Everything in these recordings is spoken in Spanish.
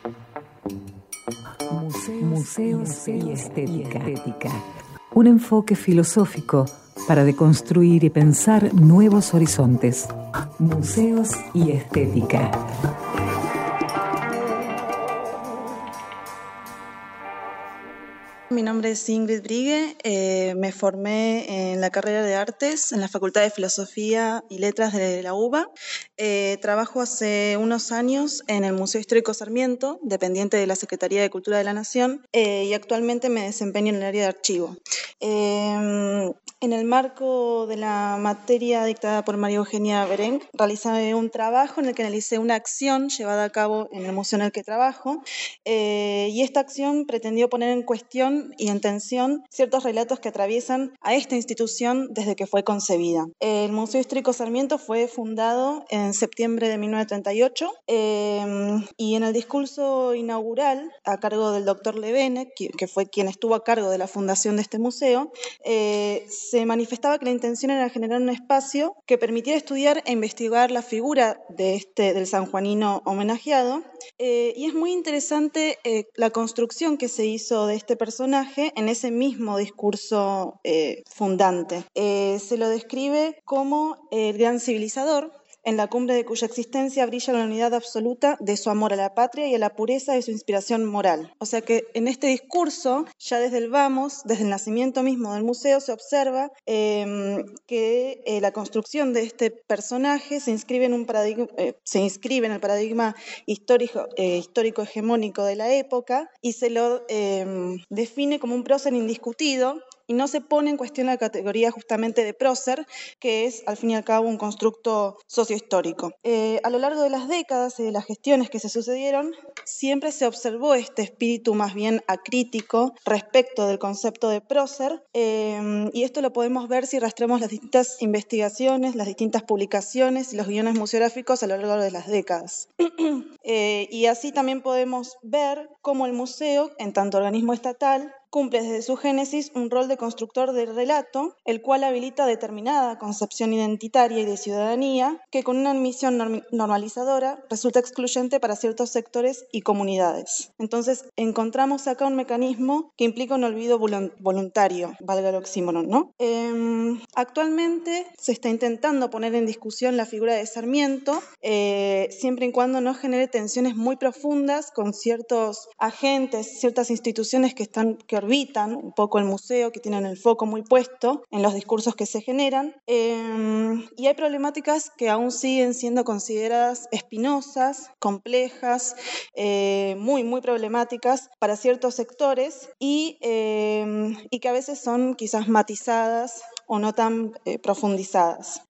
Museos y estética. Un enfoque filosófico para deconstruir y pensar nuevos horizontes. Museos y estética. Mi nombre es Ingrid Brigue, me formé en la carrera de Artes en la Facultad de Filosofía y Letras de la UBA. Trabajo hace unos años en el Museo Histórico Sarmiento, dependiente de la Secretaría de Cultura de la Nación, y actualmente me desempeño en el área de archivo. En el marco de la materia dictada por María Eugenia Berenc, realicé un trabajo en el que analicé una acción llevada a cabo en el museo en el que trabajo, y esta acción pretendió poner en cuestión y en tensión ciertos relatos que atraviesan a esta institución desde que fue concebida. El Museo Histórico Sarmiento fue fundado en septiembre de 1938, y en el discurso inaugural a cargo del doctor Levene, que fue quien estuvo a cargo de la fundación de este museo, se manifestaba que la intención era generar un espacio que permitiera estudiar e investigar la figura del sanjuanino homenajeado, y es muy interesante la construcción que se hizo de este personaje en ese mismo discurso fundante. Se lo describe como el gran civilizador, en la cumbre de cuya existencia brilla la unidad absoluta de su amor a la patria y a la pureza de su inspiración moral. O sea que en este discurso, ya desde el vamos, desde el nacimiento mismo del museo, se observa que la construcción de este personaje se inscribe en el paradigma histórico hegemónico de la época y se lo define como un prócer indiscutido, y no se pone en cuestión la categoría justamente de prócer, que es al fin y al cabo un constructo sociohistórico. A lo largo de las décadas y de las gestiones que se sucedieron, siempre se observó este espíritu más bien acrítico respecto del concepto de prócer, y esto lo podemos ver si rastreamos las distintas investigaciones, las distintas publicaciones y los guiones museográficos a lo largo de las décadas. Y así también podemos ver cómo el museo, en tanto organismo estatal, cumple desde su génesis un rol de constructor del relato, el cual habilita determinada concepción identitaria y de ciudadanía que con una misión normalizadora resulta excluyente para ciertos sectores y comunidades. Entonces, encontramos acá un mecanismo que implica un olvido voluntario, valga el oxímoron, ¿no? Actualmente se está intentando poner en discusión la figura de Sarmiento, siempre y cuando no genere tensiones muy profundas con ciertos agentes, ciertas instituciones que orbitan un poco el museo, que tienen el foco muy puesto en los discursos que se generan, y hay problemáticas que aún siguen siendo consideradas espinosas, complejas, muy problemáticas para ciertos sectores y que a veces son quizás matizadas o no tan profundizadas.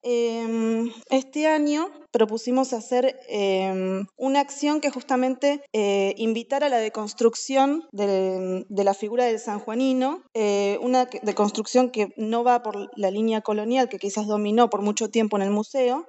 Este año propusimos hacer una acción que justamente invitara a la deconstrucción de la figura del sanjuanino, una deconstrucción que no va por la línea colonial que quizás dominó por mucho tiempo en el museo,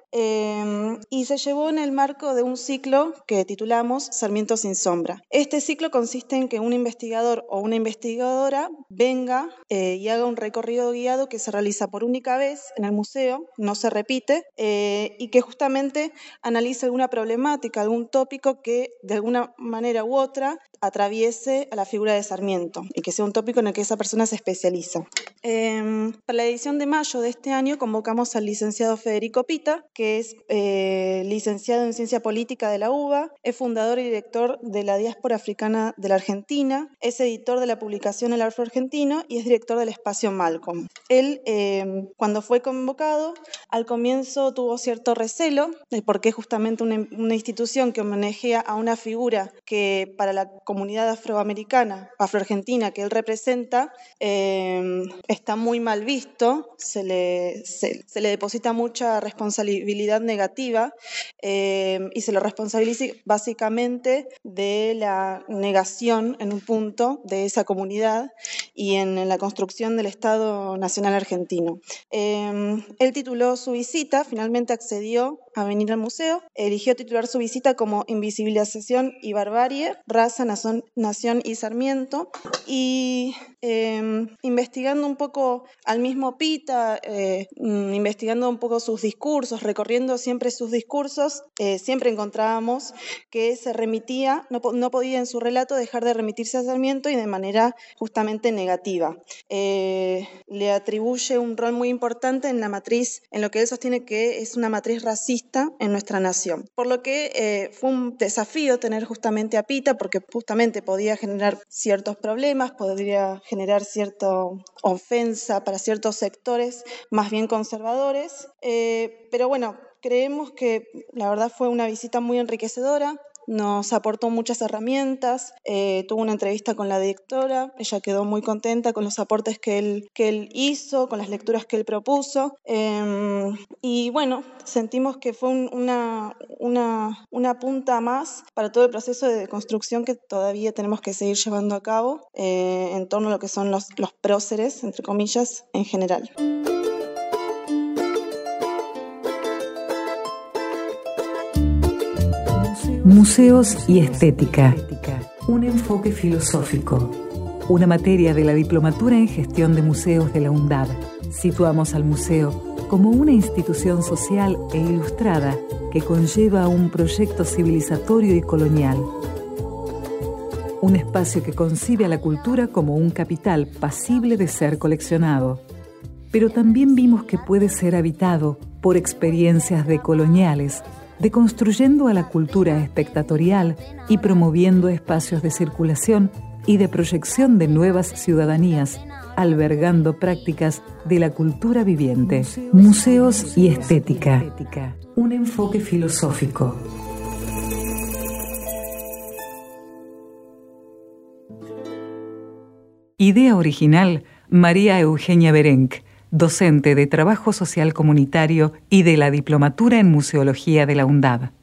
y se llevó en el marco de un ciclo que titulamos Sarmiento sin sombra. Este ciclo consiste en que un investigador o una investigadora venga y haga un recorrido guiado que se realiza por única vez en el museo, no se repite, y que justamente analice alguna problemática, algún tópico que de alguna manera u otra atraviese a la figura de Sarmiento y que sea un tópico en el que esa persona se especializa. Para la edición de mayo de este año convocamos al licenciado Federico Pita, que es licenciado en Ciencia Política de la UBA, es fundador y director de la Diáspora Africana de la Argentina, es editor de la publicación El Afro-Argentino y es director del espacio Malcolm. Él, cuando fue convocado, al comienzo tuvo cierto recelo de por qué justamente una institución que homenajea a una figura que para la comunidad afroargentina que él representa está muy mal visto, se le deposita mucha responsabilidad negativa, y se lo responsabiliza básicamente de la negación en un punto de esa comunidad y en la construcción del Estado Nacional Argentino. Él tituló su visita, finalmente accedió a venir al museo, eligió titular su visita como Invisibilización y Barbarie, Raza, Nación y Sarmiento, y investigando un poco al mismo Pita, investigando un poco sus discursos, recorriendo siempre sus discursos, siempre encontrábamos que se remitía, no podía en su relato dejar de remitirse a Sarmiento y de manera justamente negativa. Le atribuye un rol muy importante en la matriz, en lo que él sostiene que es una matriz racista en nuestra nación. Por lo que fue un desafío tener justamente a Pita, porque justamente podía generar ciertos problemas, podría generar cierta ofensa para ciertos sectores más bien conservadores, pero bueno, creemos que la verdad fue una visita muy enriquecedora. Nos aportó muchas herramientas, tuvo una entrevista con la directora, ella quedó muy contenta con los aportes que él hizo, con las lecturas que él propuso, y bueno, sentimos que fue una punta más para todo el proceso de construcción que todavía tenemos que seguir llevando a cabo en torno a lo que son los próceres, entre comillas, en general. Museos y estética. Un enfoque filosófico. Una materia de la Diplomatura en Gestión de Museos de la UNDAB. Situamos al museo como una institución social e ilustrada que conlleva un proyecto civilizatorio y colonial. Un espacio que concibe a la cultura como un capital pasible de ser coleccionado. Pero también vimos que puede ser habitado por experiencias decoloniales, deconstruyendo a la cultura espectatorial y promoviendo espacios de circulación y de proyección de nuevas ciudadanías, albergando prácticas de la cultura viviente. Museos y estética. Un enfoque filosófico. Idea original, María Eugenia Berenc, docente de Trabajo Social Comunitario y de la Diplomatura en Museología de la UNDAB.